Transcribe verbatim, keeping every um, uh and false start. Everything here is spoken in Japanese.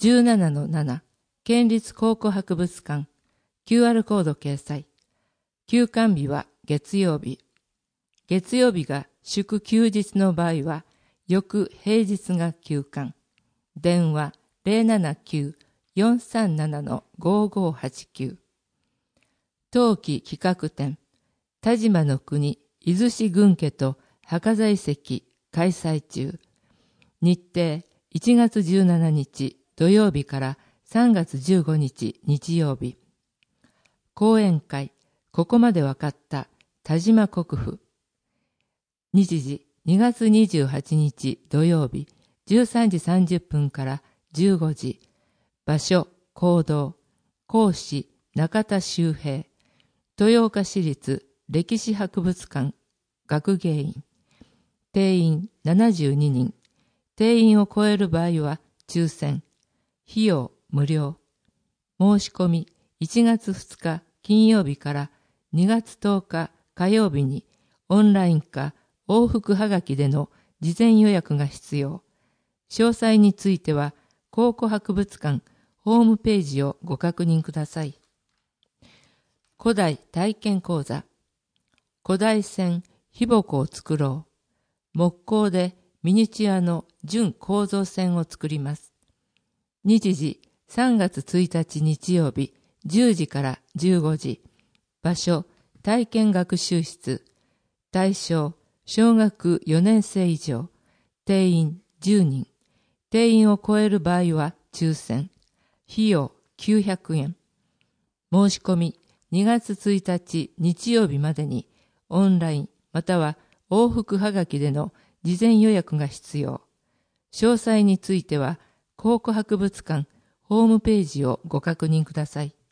じゅうななのなな、県立考古博物館、キューアール コード掲載。休館日は月曜日。月曜日が祝休日の場合は、翌平日が休館。電話 ゼロななきゅう よんさんなな ごごはちきゅう。冬季企画展、田島の国、伊豆市軍家と墓座遺跡開催中。日程、いちがつじゅうしちにち土曜日からさんがつじゅうごにち日曜日。講演会、ここまでわかった田島国府。日時、にがつにじゅうはちにち土曜日、じゅうさんじさんじゅっぷんからじゅうごじ。場所、講堂。講師、中田修平。豊岡市立歴史博物館学芸員。定員ななじゅうににん。定員を超える場合は抽選。費用無料。申し込みいちがつふつか金曜日からにがつとおか火曜日にオンラインか往復はがきでの事前予約が必要。詳細については考古博物館ホームページをご確認ください。古代体験講座。古代船ひぼこを作ろう。木工でミニチュアの準構造船を作ります。日時さんがつついたち日曜日じゅうじからじゅうごじ。場所体験学習室。対象小学よねんせい以上。定員じゅうにん。定員を超える場合は抽選。費用きゅうひゃくえん。申し込みにがつついたち日曜日までにオンラインまたは往復はがきでの事前予約が必要。詳細については考古博物館ホームページをご確認ください。